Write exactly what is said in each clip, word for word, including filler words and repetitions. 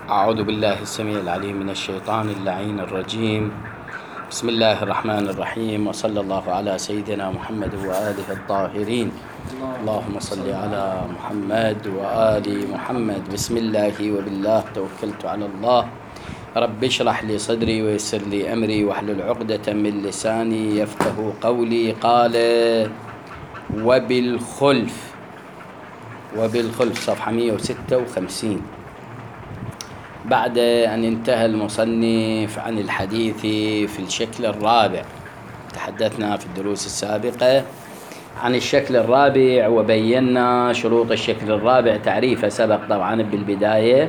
أعوذ بالله السميع العليم من الشيطان اللعين الرجيم. بسم الله الرحمن الرحيم، وصلى الله على سيدنا محمد وآله الطاهرين. اللهم صل على محمد وآل محمد. بسم الله وبالله توكلت على الله. رب اشرح لي صدري ويسر لي أمري واحلل عقدة من لساني يفقه قولي. قال وبالخلف وبالخلف صفحة مئة وستة وخمسين. بعد أن انتهى المصنف عن الحديث في الشكل الرابع، تحدثنا في الدروس السابقة عن الشكل الرابع وبينا شروط الشكل الرابع، تعريفه سبق طبعا بالبداية،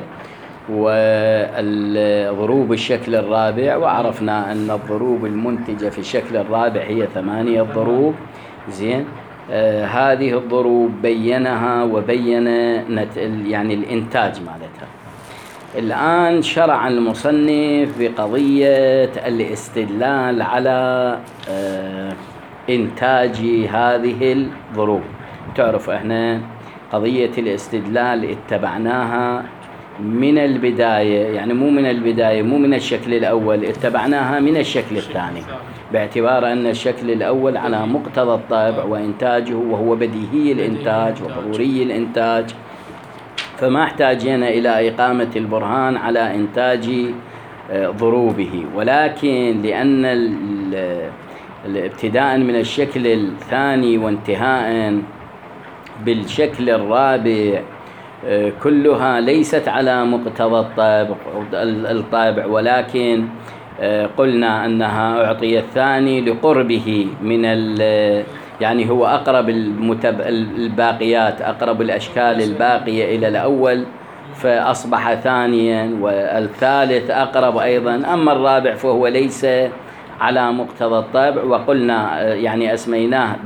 والضروب الشكل الرابع، وعرفنا أن الضروب المنتجة في الشكل الرابع هي ثمانية ضروب. زين، آه هذه الضروب بينها وبين نت يعني الإنتاج مالتها. الآن شرع المصنف بقضية الاستدلال على آه إنتاج هذه الضروب. تعرف احنا قضية الاستدلال اتبعناها من البداية، يعني مو من البداية، مو من الشكل الأول، اتبعناها من الشكل الثاني، باعتبار أن الشكل الأول على مقتضى الطبع وإنتاجه، وهو بديهي الإنتاج وضروري الإنتاج، فما احتاجنا إلى إقامة البرهان على إنتاج ضروبه. ولكن لأن الابتداء من الشكل الثاني وانتهاء بالشكل الرابع كلها ليست على مقتضى الطابع، ولكن قلنا أنها أعطي الثاني لقربه من يعني هو أقرب المتب... الباقيات، أقرب الأشكال الباقية إلى الأول، فأصبح ثانيا، والثالث أقرب أيضا. أما الرابع فهو ليس على مقتضى الطبع، وقلنا يعني أسميناه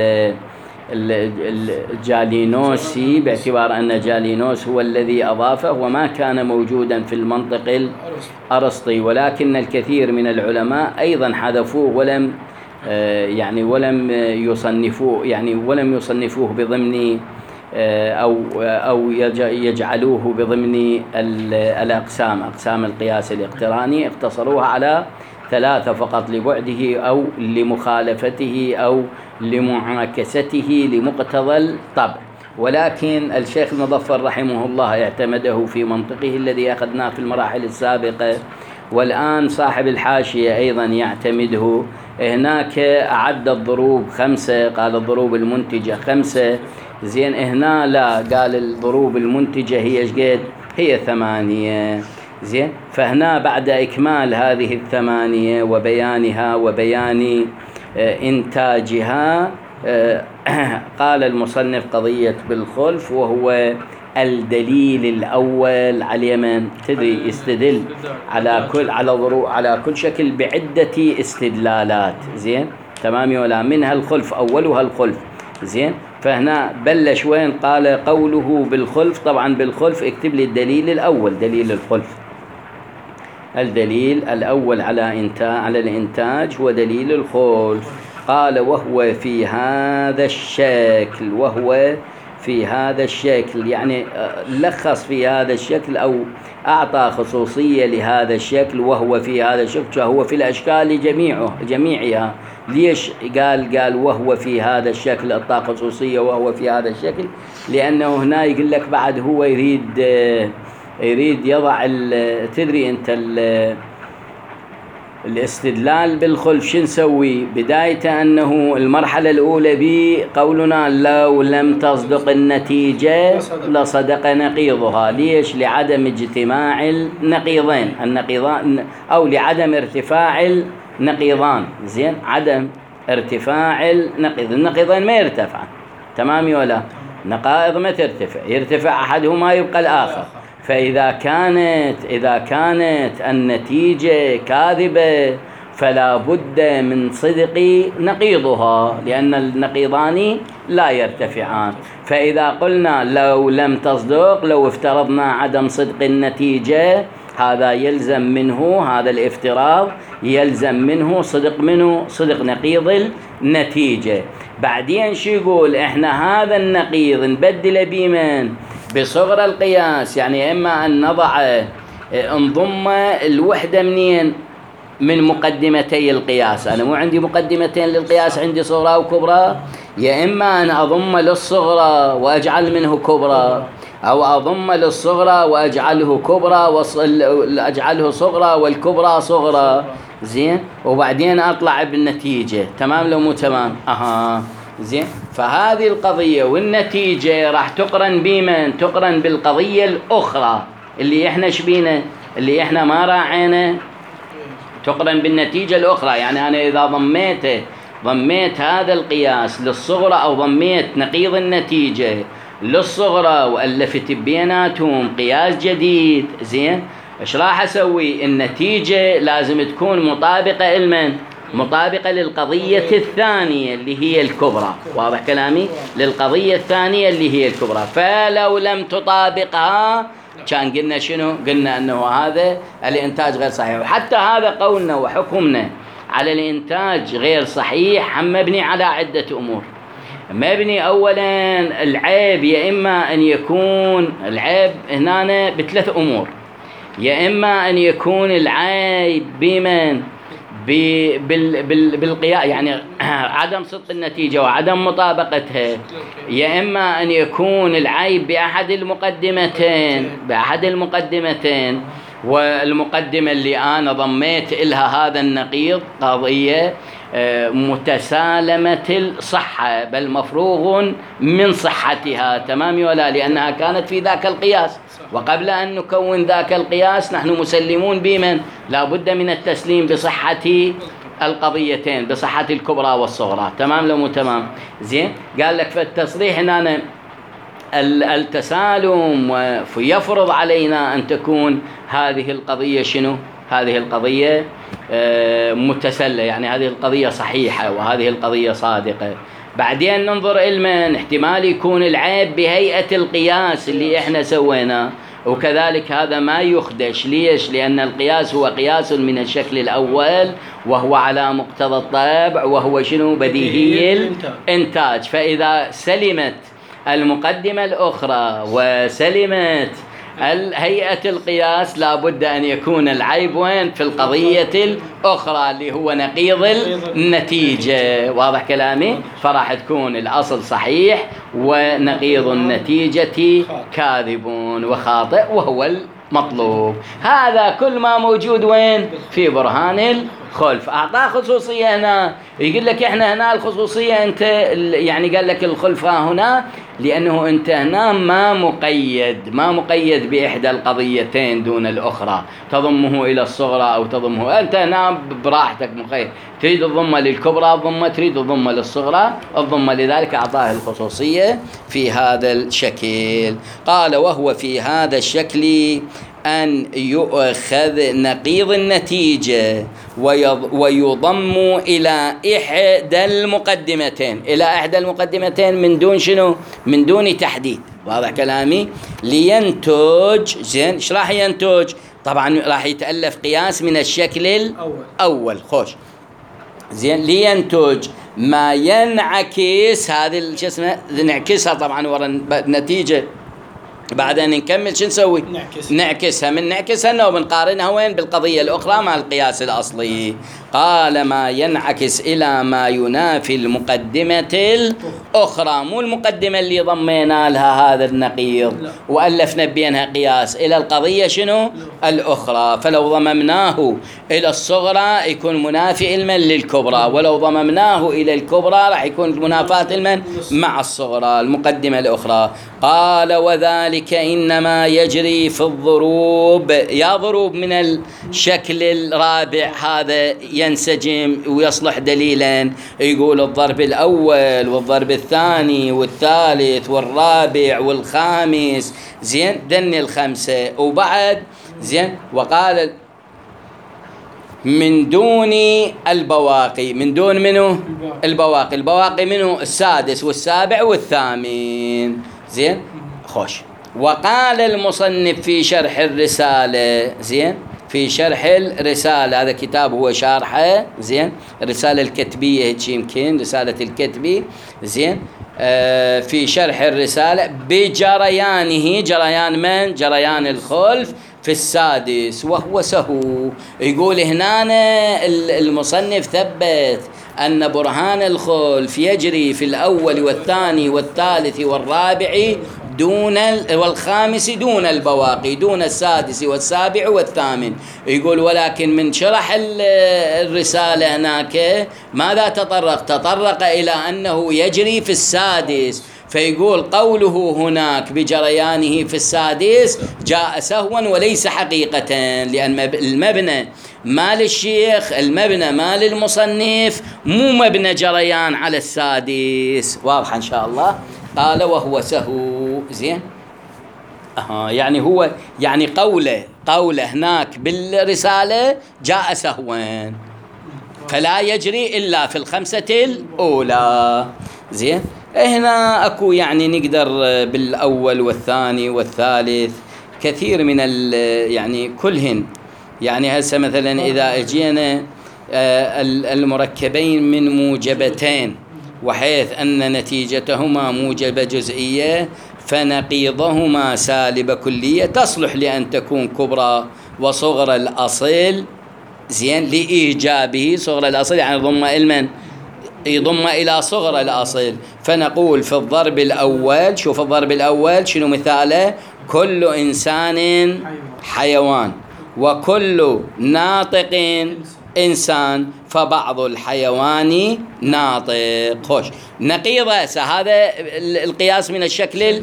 بالجالينوسي باعتبار أن جالينوس هو الذي أضافه، وما كان موجودا في المنطق الأرسطي، ولكن الكثير من العلماء أيضا حذفوه ولم يعني ولم يصنفوه يعني ولم يصنفوه بضمن أو أو يجعلوه بضمن الأقسام، أقسام القياس الاقتراني، اقتصروها على ثلاثة فقط لبعده أو لمخالفته أو لمعاكسته لمقتضى الطبع. ولكن الشيخ المظفر رحمه الله اعتمده في منطقه الذي أخذناه في المراحل السابقة، والآن صاحب الحاشية أيضا يعتمده. هناك أعد الضروب خمسة، قال الضروب المنتجة خمسة. زين، هنا لا، قال الضروب المنتجة هي ايش قد؟ هي ثمانية. زين، فهنا بعد إكمال هذه الثمانية وبيانها وبيان إنتاجها قال المصنف قضية بالخلف، وهو الدليل الأول على اليمن. تدري يستدل على كل على ضروب على كل شكل بعدة استدلالات. زين، تمام ولا؟ منها الخلف، أولها الخلف. زين، فهنا بلش وين؟ قال قوله بالخلف. طبعا بالخلف اكتب لي الدليل الأول، دليل الخلف. الدليل الأول على إنتاج على الإنتاج هو دليل الخلف. قال وهو في هذا الشكل، وهو في هذا الشكل يعني لخص في هذا الشكل أو أعطى خصوصية لهذا الشكل، وهو في هذا الشكل، هو في الأشكال جميعه جميعها. ليش قال قال وهو في هذا الشكل؟ أعطى خصوصية وهو في هذا الشكل لأنه هنا يقول لك بعد هو يريد يريد يضع تدري أنت الاستدلال بالخلف شو نسوي؟ بداية أنه المرحلة الأولى بقولنا لو لم تصدق النتيجة لصدق نقيضها. ليش؟ لعدم اجتماع النقيضين النقيضان أو لعدم ارتفاع النقيضان. زين، عدم ارتفاع النقيض النقيضين ما يرتفعان، تمام ولا؟ نقائض ما ترتفع، يرتفع أحدهما يبقى الآخر. فإذا كانت إذا كانت النتيجة كاذبة فلا بد من صدق نقيضها، لأن النقيضان لا يرتفعان. فإذا قلنا لو لم تصدق، لو افترضنا عدم صدق النتيجة، هذا يلزم منه، هذا الافتراض يلزم منه صدق منه صدق نقيض النتيجة. بعدين شو يقول؟ احنا هذا النقيض نبدل بمن؟ بصغر القياس، يعني إما أن نضع انضم الوحدة منين؟ من مقدمتي القياس. أنا مو عندي مقدمتين للقياس، عندي صغرى وكبرى، يا إما أن أضم للصغرى وأجعل منه كبرى، أو أضم للصغرى وأجعله كبرى وأجعله صغرى والكبرى صغرى. زين، وبعدين أطلع بالنتيجة. تمام لو مو تمام؟ أها زين. فهذه القضية والنتيجة راح تقرن بمن؟ تقرن بالقضية الأخرى اللي إحنا شبينا، اللي إحنا ما راعينا، تقرن بالنتيجة الأخرى. يعني أنا إذا ضميته ضميت هذا القياس للصغرى، أو ضميت نقيض النتيجة للصغرى وألفت بيناتهم قياس جديد، زين، إيش راح أسوي؟ النتيجة لازم تكون مطابقة لمن؟ مطابقة للقضية الثانية اللي هي الكبرى. واضح كلامي؟ للقضية الثانية اللي هي الكبرى. فلو لم تطابقها كان قلنا شنو؟ قلنا أنه هذا الإنتاج غير صحيح. وحتى هذا قولنا وحكمنا على الإنتاج غير صحيح هم مبني على عدة أمور. مبني أولا العيب، يا إما أن يكون العيب هنا بثلاث أمور. يا إما أن يكون العيب بمن؟ بالقياس، يعني عدم صدق النتيجة وعدم مطابقتها. يا إما أن يكون العيب بأحد المقدمتين بأحد المقدمتين والمقدمة اللي أنا ضميت إلها هذا النقيض قضية متسالمة الصحة، بل مفروغ من صحتها. تمام ولا؟ لأنها كانت في ذاك القياس، وقبل أن نكون ذاك القياس نحن مسلمون بمن؟ لا بد من التسليم بصحة القضيتين، بصحة الكبرى والصغرى. تمام لو مو تمام؟ زين. قال لك في التصريح هنا التسالم يفرض علينا أن تكون هذه القضية شنو؟ هذه القضية متسلة، يعني هذه القضية صحيحة وهذه القضية صادقة. بعدين ننظر إلمن؟ احتمال يكون العيب بهيئة القياس اللي احنا سويناه، وكذلك هذا ما يخدش. ليش؟ لأن القياس هو قياس من الشكل الأول، وهو على مقتضى الطبع، وهو شنو؟ بديهي الإنتاج. فإذا سلمت المقدمة الأخرى وسلمت هيئة القياس لابد أن يكون العيب وين؟ في القضية الأخرى اللي هو نقيض النتيجة. واضح كلامي؟ فراح تكون الأصل صحيح ونقيض النتيجة كاذب وخاطئ، وهو المطلوب. هذا كل ما موجود وين؟ في برهان الخلف. أعطاه خصوصية هنا، يقول لك إحنا هنا الخصوصية أنت يعني قال لك الخلفة هنا لأنه أنت هنا ما مقيد ما مقيد بإحدى القضيتين دون الأخرى، تضمه إلى الصغرى أو تضمه، أنت هنا براحتك مقيد، تريد الضمة للكبرى الضمة، تريد الضمة للصغرى الضمة، لذلك أعطاه الخصوصية في هذا الشكل. قال وهو في هذا الشكل أن يؤخذ نقيض النتيجة ويضم إلى إحدى المقدمتين إلى إحدى المقدمتين من دون شنو؟ من دون تحديد. واضح كلامي؟ لينتج. زين، إيش راح ينتج؟ طبعا راح يتألف قياس من الشكل الأول. خوش. زين، لينتج ما ينعكس هذه شو اسمه، نعكسها طبعا ورا النتيجة. بعدين نكمل شو نسوي؟ نعكس. نعكسها. من نعكسها وبنقارنها وين؟ بالقضية الأخرى مع القياس الأصلي. قال ما ينعكس إلى ما ينافي المقدمة الأخرى، مو المقدمة اللي ضمينا لها هذا النقيض لا. وألفنا بينها قياس إلى القضية شنو؟ لا. الأخرى. فلو ضممناه إلى الصغرى يكون منافي المن للكبرى، ولو ضممناه إلى الكبرى راح يكون منافاة المن مع الصغرى المقدمة الأخرى. قال وذلك إنما يجري في الضروب. يا ضروب من الشكل الرابع هذا ينسجم ويصلح دليلا، يقول الضرب الأول والضرب الثاني والثالث والرابع والخامس. زين، دن الخمسة وبعد. زين، وقال من دون البواقي. من دون منه؟ البواقي. البواقي منه؟ السادس والسابع والثامن. زين، خوش. وقال المصنف في شرح الرسالة. زين، في شرح الرسالة، هذا كتاب هو شارحه. زين، الرسالة الكتبية هيك يمكن رسالة الكتبي. زين، آه في شرح الرسالة بجريانه. جريان من؟ جريان الخلف. في السادس وهو سهو. يقول هنا المصنف ثبت أن برهان الخلف يجري في الأول والثاني والثالث والرابع دون والخامس دون البواقي، دون السادس والسابع والثامن. يقول ولكن من شرح الرسالة هناك ماذا تطرق؟ تطرق إلى أنه يجري في السادس، فيقول قوله هناك بجريانه في السادس جاء سهوا وليس حقيقة، لأن المبنى مال الشيخ، المبنى مال المصنف، مو مبنى جريان على السادس. واضح إن شاء الله. قال وهو سهو. زين. أها يعني هو يعني قوله قوله هناك بالرسالة جاء سهوا، فلا يجري إلا في الخمسة الأولى. زين. هنا أكو يعني نقدر بالأول والثاني والثالث كثير من يعني كلهن. يعني هسه مثلا إذا أجينا المركبين من موجبتين وحيث أن نتيجتهما موجبة جزئية فنقيضهما سالبة كلية تصلح لأن تكون كبرى وصغرى الأصل. زين. لإيجابه صغرى الأصل يعني ضم المن يضم إلى صغرى الأصل. فنقول في الضرب الأول، شوف الضرب الأول شنو مثاله؟ كل إنسان حيوان وكل ناطق إنسان فبعض الحيوان ناطق. خوش. نقيضة هذا القياس من الشكل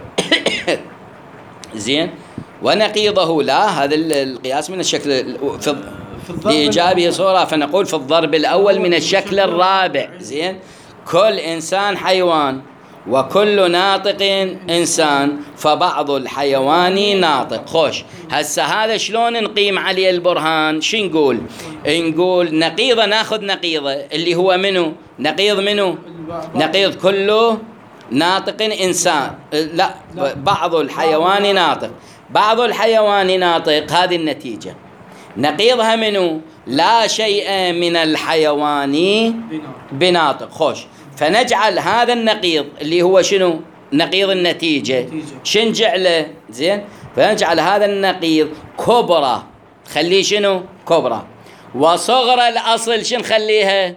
زين. ونقيضه لا، هذا القياس من الشكل في لإيجابه صورة، فنقول في الضرب الأول من الشكل الرابع. زين. كل إنسان حيوان وكل ناطق إنسان فبعض الحيوان ناطق. خوش. هسه هذا شلون نقيم عليه البرهان؟ شو نقول؟ نقول نقيضة، ناخذ نقيضة اللي هو منه نقيض منه نقيض كل ناطق إنسان، لا بعض الحيوان ناطق. بعض الحيوان ناطق هذه النتيجة. نقيضها منه لا شيء من الحيوان بناطق. خوش. فنجعل هذا النقيض اللي هو شنو؟ نقيض النتيجة. شن جعله؟ زين. فنجعل هذا النقيض كبرى، خليه شنو؟ كبرى. وصغرى الأصل شن خليها؟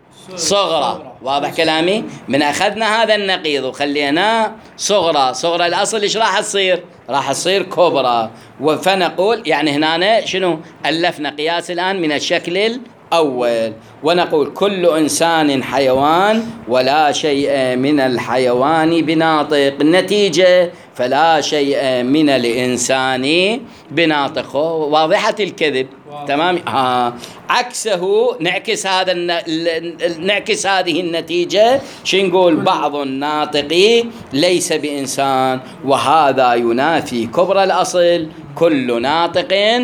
صغرى. واضح كلامي؟ من أخذنا هذا النقيض وخليناه صغرى، صغرى الأصل إيش راح تصير؟ راح تصير كبرى. فنقول يعني هنا شنو؟ ألفنا قياس الآن من الشكل الأول، ونقول كل إنسان حيوان ولا شيء من الحيوان بناطق. النتيجة فلا شيء من الإنسان بناطق. واضحة الكذب. تمام. آه. عكسه نعكس هذا الن... نعكس هذه النتيجة. شو نقول؟ بعض الناطق ليس بإنسان، وهذا ينافي كبرى الأصل كل ناطق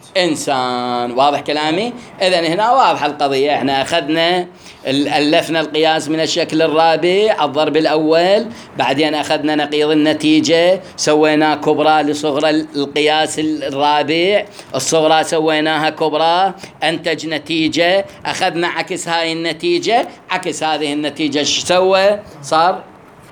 إنسان. واضح كلامي؟ إذن هنا واضح القضية. احنا أخذنا ألفنا القياس من الشكل الرابع الضرب الأول، بعدين أخذنا نقيض النتيجة سوينا كبرى لصغرى القياس الرابع، الصغرى سويناها كبرى أنتج نتيجة، أخذنا عكس هاي النتيجة، عكس هذه النتيجة ايش سوى؟ صار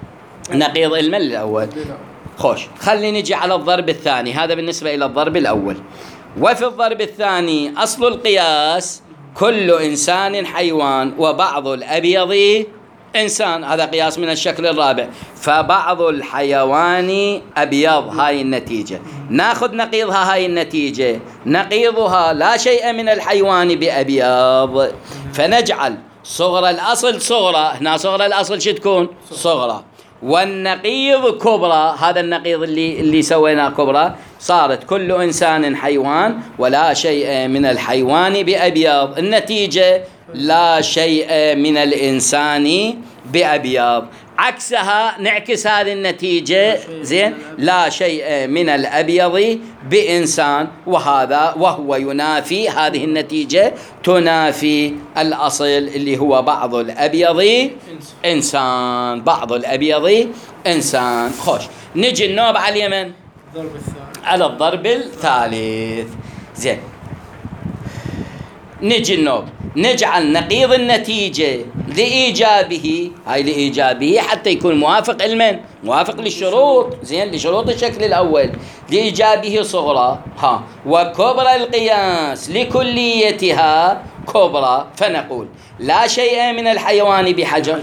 نقيض المل الأول. خوش. خلينا نجي على الضرب الثاني. هذا بالنسبة إلى الضرب الأول. وفي الضرب الثاني أصل القياس كل إنسان حيوان وبعض الأبيض إنسان، هذا قياس من الشكل الرابع. فبعض الحيوان أبيض، هاي النتيجة. ناخذ نقيضها هاي النتيجة، نقيضها لا شيء من الحيوان بأبيض. فنجعل صغرى الأصل صغرى، هنا صغرى الأصل شو تكون؟ صغرى. والنقيض كبرى، هذا النقيض اللي اللي سويناه كبرى، صارت كل إنسان حيوان ولا شيء من الحيوان بأبيض. النتيجة لا شيء من الإنسان بأبيض. عكسها نعكس هذه النتيجة. زين. لا شيء من الأبيض بإنسان، وهذا وهو ينافي هذه النتيجة، تنافي الأصل اللي هو بعض الأبيض إنسان. بعض الأبيض إنسان. خوش. نجي النوب على اليمن على الضرب الثالث. زين. نجي النوب نجعل نقيض النتيجة لإيجابه، هاي لإيجابه حتى يكون موافق علما، موافق للشروط. زين. لشروط الشكل الأول. لإيجابه صغرى. ها وكبرى القياس لكليتها كبرى، فنقول لا شيء من الحيوان بحجر،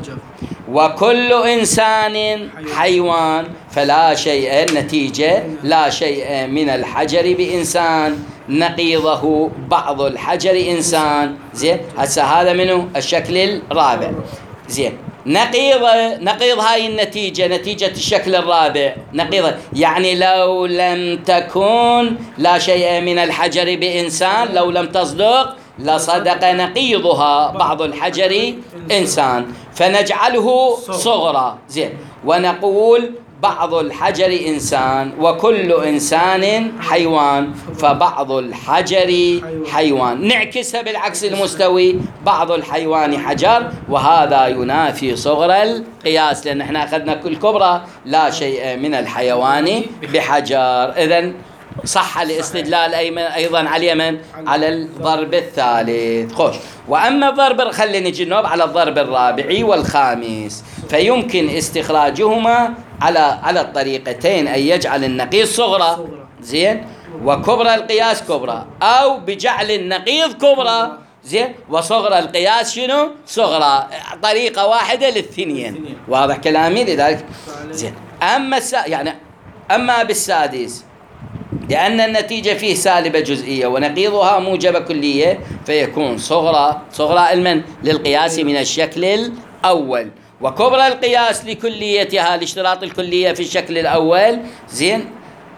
وكل إنسان حيوان، فلا شيء، النتيجة لا شيء من الحجر بإنسان، نقيضه بعض الحجر إنسان. زين، هسه هذا منه الشكل الرابع. زين، نقيض نقيض هاي النتيجة، نتيجة الشكل الرابع، نقيض يعني لو لم تكن لا شيء من الحجر بإنسان، لو لم تصدق لصدق نقيضها بعض الحجر إنسان، فنجعله صغرى. زين، ونقول بعض الحجر إنسان وكل إنسان حيوان، فبعض الحجر حيوان، نعكسها بالعكس المستوي، بعض الحيوان حجر، وهذا ينافي صغر القياس، لأن احنا أخذنا كل كبرى لا شيء من الحيوان بحجر. إذن صح الاستدلال أيضا على اليمن على الضرب الثالث. خوش، وأما الضرب، خلينا نجي نوب على الضرب الرابع والخامس، فيمكن استخراجهما على على الطريقتين، أن يجعل النقيض صغرى، زين، وكبرى القياس كبرى، أو بجعل النقيض كبرى، زين، وصغرى القياس شنو؟ صغرى، طريقة واحدة للاثنين. واضح كلامي؟ لذلك زين. أما الس... يعني أما بالسادس، لأن النتيجة فيه سالبة جزئية ونقيضها موجبة كلية، فيكون صغرى صغرى المن للقياس من الشكل الأول، وكبرى القياس لكليتها لاشتراط الكلية في الشكل الأول، زين،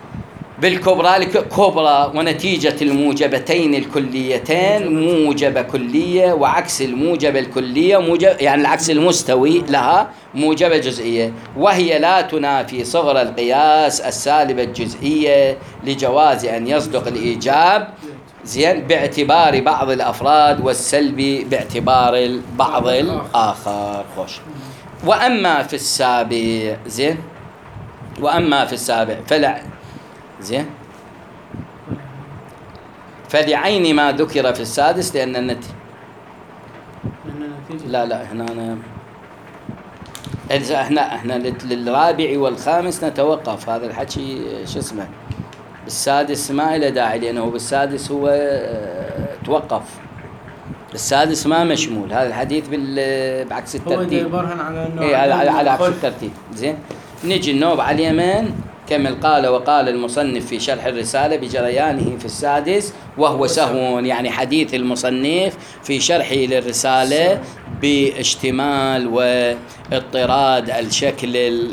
بالكبرى كبرى، ونتيجة الموجبتين الكليتين موجبة كلية، وعكس الموجبة الكلية موجب، يعني العكس المستوي لها موجبة جزئية، وهي لا تنافي صغر القياس السالبة الجزئية لجواز أن يصدق الإيجاب، زين، باعتبار بعض الأفراد، والسلبي باعتبار البعض الآخر. خوش، وأما في السابع، زين، وأما في السابع فلا، زين، فلعين ما ذكر في السادس، لأن النتيجة لا لا هنا أنا احنا احنا للرابع والخامس نتوقف، هذا الحكي شو اسمه، بالسادس ما إلى داعي، لأنه بالسادس هو توقف، السادس ما مشمول هذا الحديث بعكس الترتيب، اي على على عكس الترتيب. زين، نجي النوب على اليمن، كمل قال وقال المصنف في شرح الرسالة بجريانه في السادس، وهو سهو، يعني حديث المصنف في شرحه للرسالة باشتمال واضطراد الشكل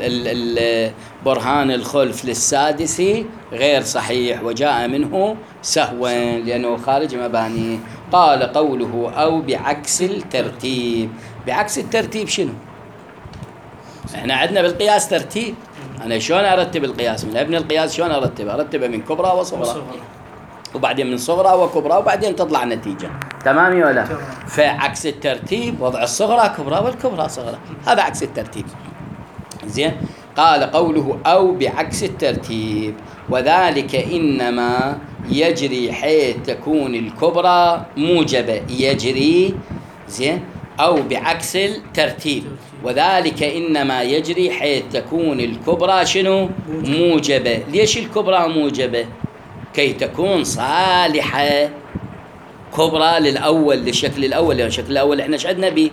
برهان الخلف للسادس غير صحيح، وجاء منه سهوا لأنه خارج مبانيه. قال قوله أو بعكس الترتيب، بعكس الترتيب شنو؟ احنا عندنا بالقياس ترتيب، أنا شلون أرتب القياس؟ من ابن القياس شلون أرتب؟ أرتبه من كبرى وصغرى، وبعدين من صغرى وكبرى، وبعدين تطلع نتيجة، تمام ولا؟ فعكس الترتيب وضع الصغرى كبرى والكبرى صغرى، هذا عكس الترتيب. زين، قال قوله أو بعكس الترتيب، وذلك إنما يجري حيث تكون الكبرى موجبة، يجري، زين، أو بعكس الترتيب، وذلك إنما يجري حيث تكون الكبرى شنو؟ موجبة. ليش الكبرى موجبة؟ كي تكون صالحة كبرى للأول، للشكل الأول، يعني الشكل الأول إحنا شعدنا به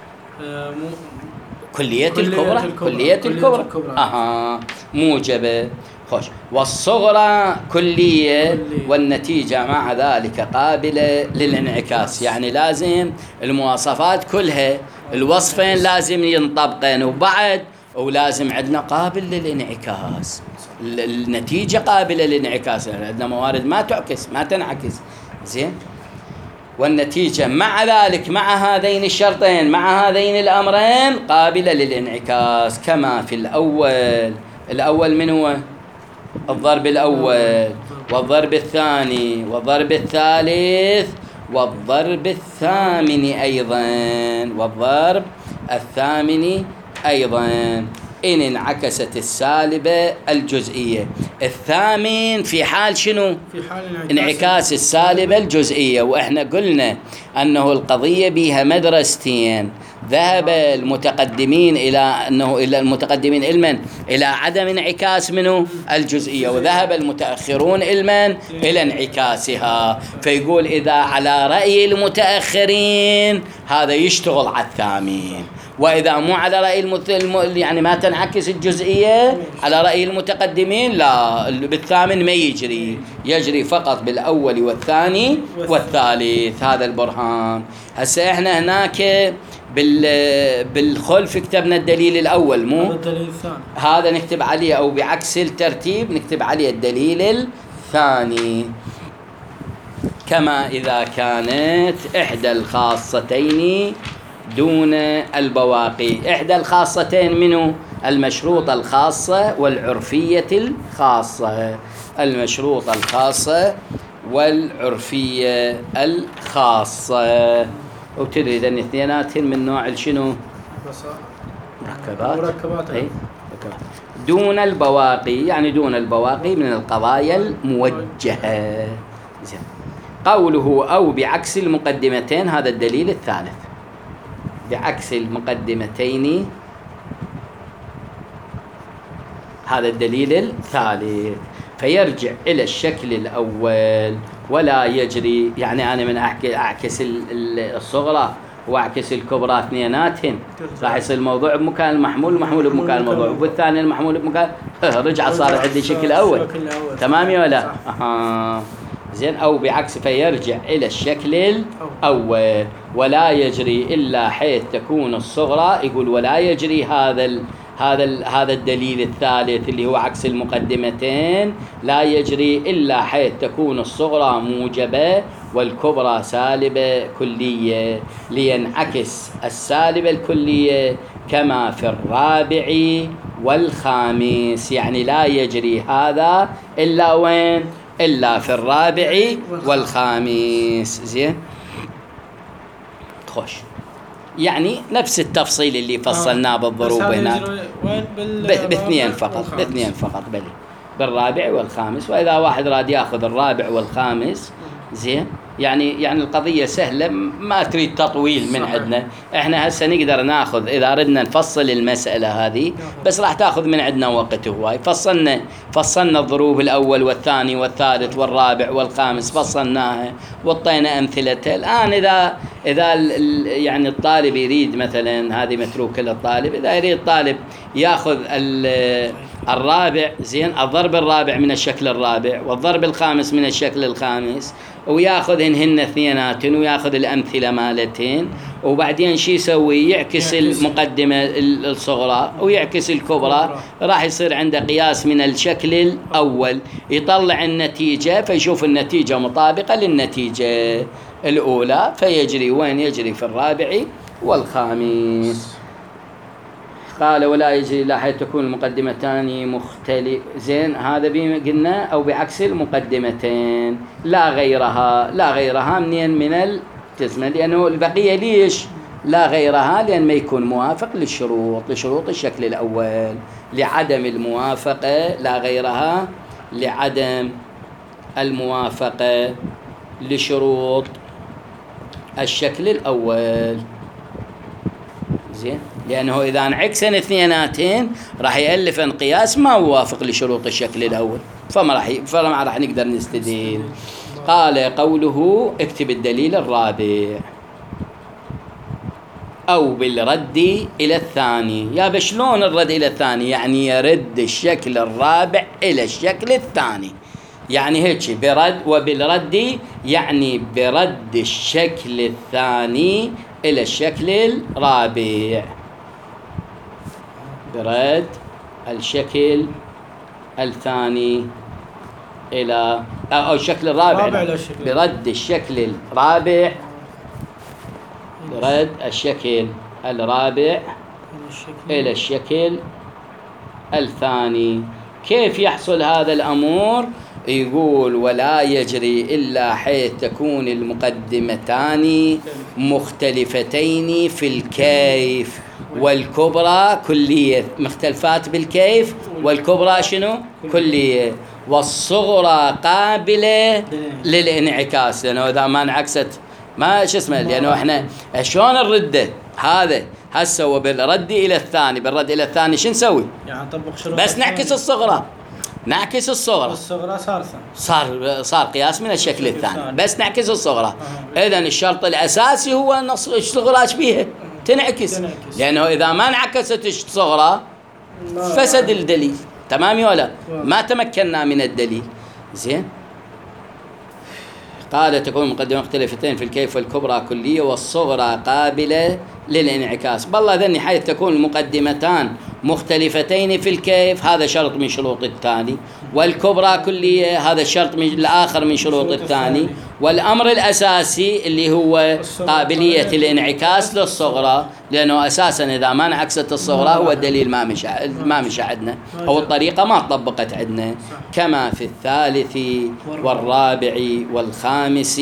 كلية الكبرى، كلية الكبرى، أها موجبة. خوش، والصغرى كلية، والنتيجة مع ذلك قابلة للانعكاس، يعني لازم المواصفات كلها، الوصفين لازم ينطبقين، وبعد ولازم عندنا قابل للانعكاس، النتيجة قابلة للانعكاس، يعني عندنا موارد ما تعكس ما تنعكس. زين، والنتيجة مع ذلك مع هذين الشرطين مع هذين الأمرين قابلة للانعكاس، كما في الأول. الأول من هو؟ الضرب الأول، والضرب الثاني، والضرب الثالث، والضرب الثامن أيضا، والضرب الثامن أيضا. إن انعكست السالبة الجزئية. الثامن في حال شنو؟ في حال انعكاس السالبة الجزئية. وإحنا قلنا أنه القضية بها مدرستين، ذهب المتقدمين إلى أنه إلى المتقدمين علما إلى عدم انعكاس منه الجزئية، وذهب المتأخرون علما إلى انعكاسها. فيقول إذا على رأي المتأخرين هذا يشتغل على الثامن، وإذا مو على رأي المت... يعني ما تنعكس الجزئية على رأي المتقدمين لا، بالثامن ما يجري، يجري فقط بالأول والثاني والثالث. هذا البرهان. هسه احنا هناك بال... بالخلف كتبنا الدليل الأول، مو الدليل الثاني، هذا نكتب عليه أو بعكس الترتيب نكتب عليه الدليل الثاني. كما إذا كانت إحدى الخاصتين دون البواقي. إحدى الخاصتين منه المشروط الخاصة والعرفية الخاصة، المشروط الخاصة والعرفية الخاصة. وتدري أن اثنيناتهم من نوع شنو؟ مركبات. مركبات. أي دون البواقي، يعني دون البواقي من القضايا الموجهة. زين. قوله أو بعكس المقدمتين هذا الدليل الثالث. بعكس المقدمتين هذا الدليل الثالث. فيرجع إلى الشكل الأول ولا يجري، يعني أنا من أحكي أعكس الصغرى وأعكس الكبرى اثنيناتهم راح يصير الموضوع بمكان المحمول، المحمول بمكان الموضوع، وبالثاني المحمول بمكان اه رجع صار عندي شكل أول. تمام ولا؟ أها. زين. أو بعكس فيرجع إلى الشكل الأول ولا يجري إلا حيث تكون الصغرى. يقول ولا يجري هذا ال هذا ال هذا الدليل الثالث اللي هو عكس المقدمتين، لا يجري إلا حيث تكون الصغرى موجبة والكبرى سالبة كلية، لينعكس السالبة الكلية كما في الرابع والخامس. يعني لا يجري هذا إلا وين؟ إلا في الرابع والخامس. زين. خوش. يعني نفس التفصيل اللي فصلناه بالضروب هنا باثنين فقط، باثنين فقط بلي بالرابع والخامس. وإذا واحد راد ياخذ الرابع والخامس زين، يعني يعني القضية سهلة، ما تريد تطويل من عندنا. احنا هسه نقدر ناخذ اذا ردنا نفصل المسألة هذه، بس راح تاخذ من عندنا وقت هواي. فصلنا فصلنا الضروب الاول والثاني والثالث والرابع والخامس، فصلناها وطينا امثلتها. الان اذا اذا يعني الطالب يريد مثلا، هذه متروكة للطالب، اذا يريد الطالب ياخذ الرابع زين، الضرب الرابع من الشكل الرابع والضرب الخامس من الشكل الخامس، وياخذهن هن اثنيناتن وياخذ الامثله مالتين، وبعدين شي يسوي؟ يعكس المقدمه الصغرى ويعكس الكبرى، راح يصير عنده قياس من الشكل الاول، يطلع النتيجه فيشوف النتيجه مطابقه للنتيجه الاولى، فيجري وين؟ يجري في الرابع والخامس. قال ولا يجري لا حيث تكون المقدمتان مختلف. زين. هذا قلنا أو بعكس المقدمتين لا غيرها. لا غيرها منين؟ من الجزمة، لأنه البقية ليش لا غيرها؟ لأن ما يكون موافق للشروط، لشروط الشكل الأول. لعدم الموافقة لا غيرها، لعدم الموافقة لشروط الشكل الأول. زين. لأنه إذا انعكسن اثنيناتين راح يألفن قياس ما موافق لشروط الشكل الأول، فما راح فما راح نقدر نستدل. قال قوله اكتب الدليل الرابع أو بالرد إلى الثاني. يا بشلون الرد إلى الثاني؟ يعني يرد الشكل الرابع إلى الشكل الثاني، يعني هيك برد. وبالرد يعني برد الشكل الثاني إلى الشكل الرابع، برد الشكل الثاني إلى أو الشكل الرابع، برد الشكل الرابع، برد الشكل الرابع إلى الشكل الثاني. كيف يحصل هذا الأمر؟ يقول ولا يجري إلا حيث تكون المقدمتان مختلفتين في الكيف والكبرى كلية، مختلفات بالكيف، والكبرى شنو؟ كلية، والصغرى قابلة للانعكاس، لأنه إذا ما انعكست ما شو اسمه، لأنه إحنا شلون الردة هذا هسه هو بالرد إلى الثاني، بالرد إلى الثاني شو نسوي؟ يعني بس نعكس الصغرى، نعكس الصغرى، الصغرى صار صار صار قياس من الشكل الثاني، بس نعكس الصغرى. إذن الشرط الأساسي هو أن الصغرى ايش بيها؟ تنعكس، لأنه إذا ما انعكست الصغرى فسد الدليل. تمام ولا ما تمكنا من الدليل؟ زين. قال تكون مقدمة مختلفتين في الكيف، والكبرى كلية والصغرى قابلة للانعكاس. بالله ذني حيث تكون المقدمتان مختلفتين في الكيف، هذا شرط من شروط الثاني، والكبرى كلية هذا شرط من الآخر من شروط الثاني، والأمر الأساسي اللي هو قابلية الانعكاس للصغرى، لأنه أساسا إذا ما انعكست الصغرى هو الدليل ما مشى ما مشى عندنا، أو الطريقة ما طبقت عندنا، كما في الثالث والرابع والخامس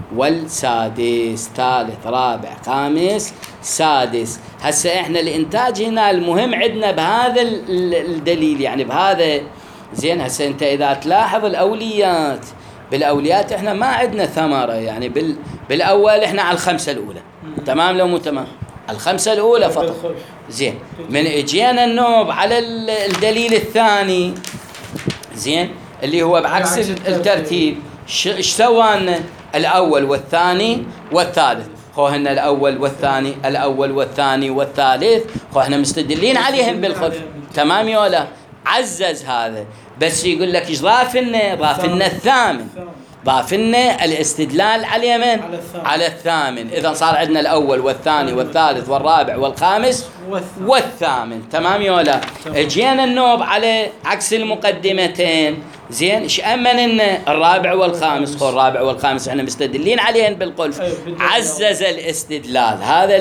والسادس. ثالث رابع خامس سادس. هسه احنا الانتاج هنا المهم عندنا بهذا الدليل، يعني بهذا. زين. هسه انت اذا تلاحظ الاوليات، بالاوليات احنا ما عندنا ثمره، يعني بال بالاول احنا على الخمسه الاولى. تمام لو مو تمام؟ الخمسه الاولى فقط. زين. من اجينا النوب على الدليل الثاني، زين، اللي هو بعكس الترتيب، ايش سوى الأول والثاني والثالث؟ خو هن الأول والثاني، الأول والثاني والثالث، خو احنا مستدلين عليهم بالخلف. تمام ولا؟ عزز هذا، بس يقول لك ايش ضافلنا؟ ضافلنا الثامن، ضافلنا الاستدلال على من؟ على الثامن. إذا صار عندنا الأول والثاني والثالث والرابع والخامس والثامن. تمام ولا؟ اجينا النوب على عكس المقدمتين. زين. ايش امن الرابع والخامس؟ خو الرابع والخامس احنا مستدلين عليهن بالقلف. عزز الاستدلال، هذا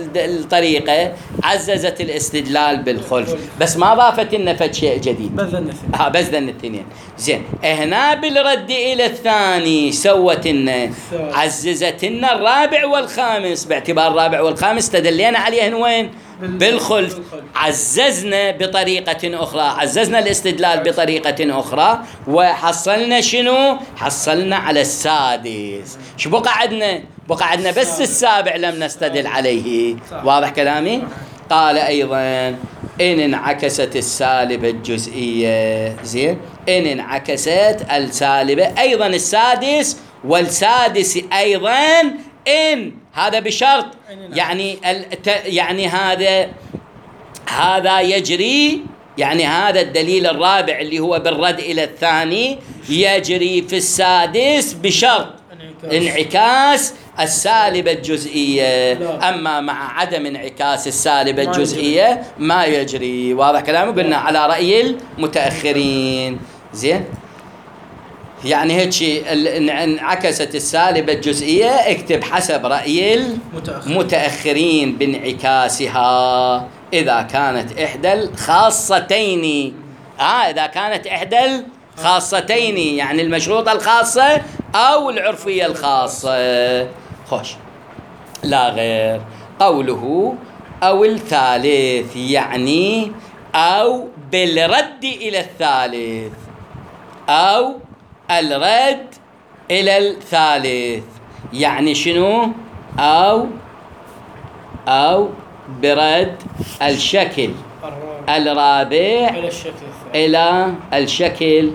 الطريقه عززت الاستدلال بالخلف، بس ما ضافت لنا فد شيء جديد. ها بس ذن الاثنين. زين. هنا بالرد الى الثاني سوت لنا، عززت لنا الرابع والخامس، باعتبار الرابع والخامس تدلينا عليهن وين؟ بالخلف. عززنا بطريقة أخرى، عززنا الاستدلال بطريقة أخرى، وحصلنا شنو؟ حصلنا على السادس. شو بقى عندنا؟ بقى عندنا بس السابع لم نستدل عليه. واضح كلامي؟ قال أيضا إن انعكست السالبة الجزئية. زين. إن انعكست السالبة أيضا السادس، والسادس أيضا إن، هذا بشرط، يعني يعني هذا هذا يجري، يعني هذا الدليل الرابع اللي هو بالرد إلى الثاني يجري في السادس بشرط انعكاس السالبة الجزئية، أما مع عدم انعكاس السالبة الجزئية ما يجري. واضح كلامه؟ قلنا على رأي المتأخرين. زين. يعني هيك شيء انعكست السالبة الجزئية، اكتب حسب رأي المتأخرين بانعكاسها إذا كانت إحدى الخاصتين. آه إذا كانت إحدى الخاصتين، يعني المشروطة الخاصة أو العرفية الخاصة. خوش. لا غير. قوله أو الثالث، يعني أو بالرد إلى الثالث، أو الرد إلى الثالث، يعني شنو؟ أو أو برد الشكل الرابع إلى الشكل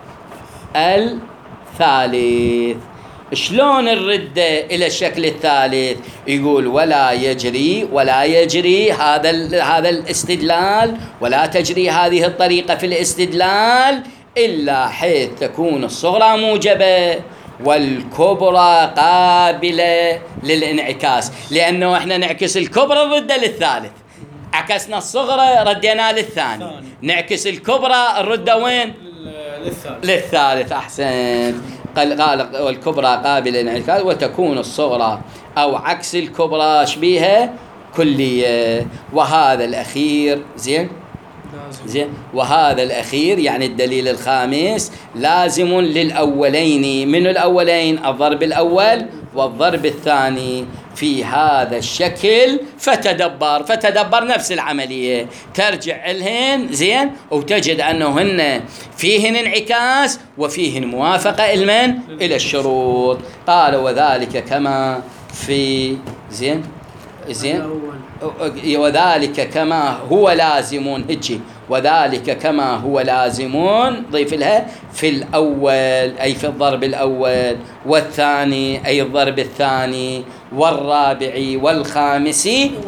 الثالث. شلون الردة إلى الشكل الثالث؟ يقول ولا يجري ولا يجري هذا هذا الاستدلال، ولا تجري هذه الطريقة في الاستدلال إلا حيث تكون الصغرى موجبة والكبرى قابلة للانعكاس، لأنه إحنا نعكس الكبرى الردة للثالث، عكسنا الصغرى ردينا للثاني، نعكس الكبرى الردة وين؟ للثالث. للثالث. أحسن. قال قال والكبرى قابلة للانعكاس، وتكون الصغرى أو عكس الكبرى شبيهة كلية. وهذا الأخير زين زين وهذا الأخير يعني الدليل الخامس لازم للأولين. من الأولين؟ الضرب الأول والضرب الثاني. في هذا الشكل فتدبر. فتدبر نفس العملية، ترجع الهن زين وتجد أنهن فيهن انعكاس وفيهن موافقة المن إلى الشروط. قال وذلك كما في زين زين وذلك كما هو لازم هجي وذلك كما هو لازمون ضيف لها في الأول أي في الضرب الأول، والثاني أي الضرب الثاني، والرابع والخامس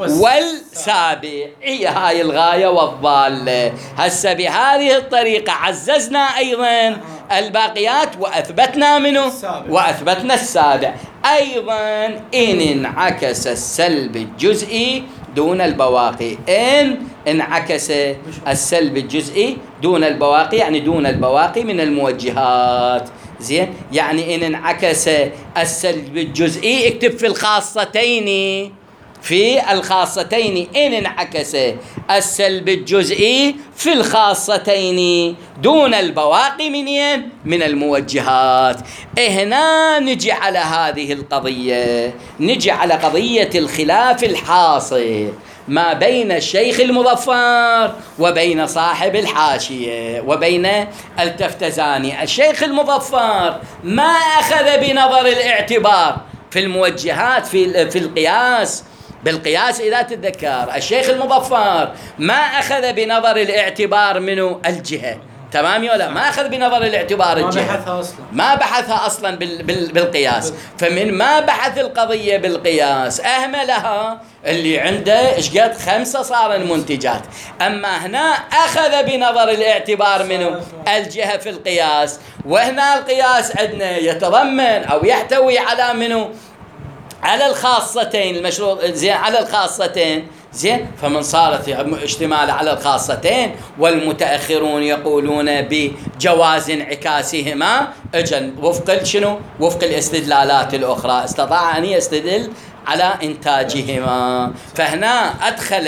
والسابع. هي هاي الغاية والضالة. هسه بهذه الطريقة عززنا أيضا الباقيات وأثبتنا منه وأثبتنا السابع. أيضا إن انعكس السلب الجزئي دون البواقي، إن انعكس السلب الجزئي دون البواقي يعني دون البواقي من الموجهات. زين، يعني إن انعكس السلب الجزئي اكتب في الخاصتين في الخاصتين إن انعكس السلب الجزئي في الخاصتين دون البواقي من من الموجهات. هنا نجي على هذه القضية، نجي على قضية الخلاف الحاصل ما بين الشيخ المظفر وبين صاحب الحاشية وبين التفتزاني. الشيخ المظفر ما أخذ بنظر الاعتبار في الموجهات في في القياس بالقياس. إذا تتذكر الشيخ المظفر ما أخذ بنظر الاعتبار منه الجهة، تمام ولا ما أخذ بنظر الاعتبار الجهة، ما بحثها أصلا ما بحثها أصلا بال بال بالقياس. فمن ما بحث القضية بالقياس أهملها، اللي عنده إيش قد خمسة صار المنتجات. أما هنا أخذ بنظر الاعتبار منه الجهة في القياس، وهنا القياس عندنا يتضمن أو يحتوي على منه على الخاصتين المشروط زين على الخاصتين زين. فمن صارت اشتمال على الخاصتين والمتأخرون يقولون بجواز انعكاسهما اجن وفق شنو وفق الاستدلالات الأخرى استطاع أن يستدل على إنتاجهما. فهنا أدخل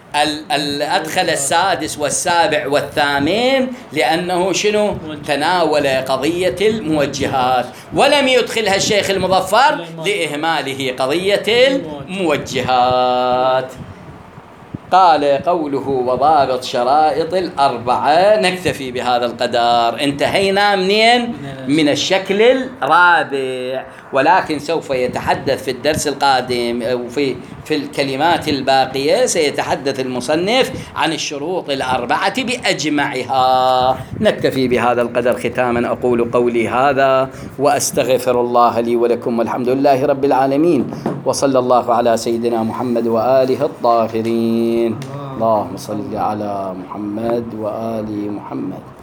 أدخل السادس والسابع والثامن لأنه شنو تناول قضية الموجهات، ولم يدخلها الشيخ المظفر لإهماله قضية الموجهات. قال قوله وضابط شرائط الأربعة. نكتفي بهذا القدر. انتهينا منين؟ من الشكل الرابع، ولكن سوف يتحدث في الدرس القادم وفي في الكلمات الباقية سيتحدث المصنف عن الشروط الأربعة بأجمعها. نكتفي بهذا القدر. ختاما أقول قولي هذا وأستغفر الله لي ولكم، والحمد لله رب العالمين، وصلى الله على سيدنا محمد وآله الطاهرين. اللهم صل على محمد وآل محمد.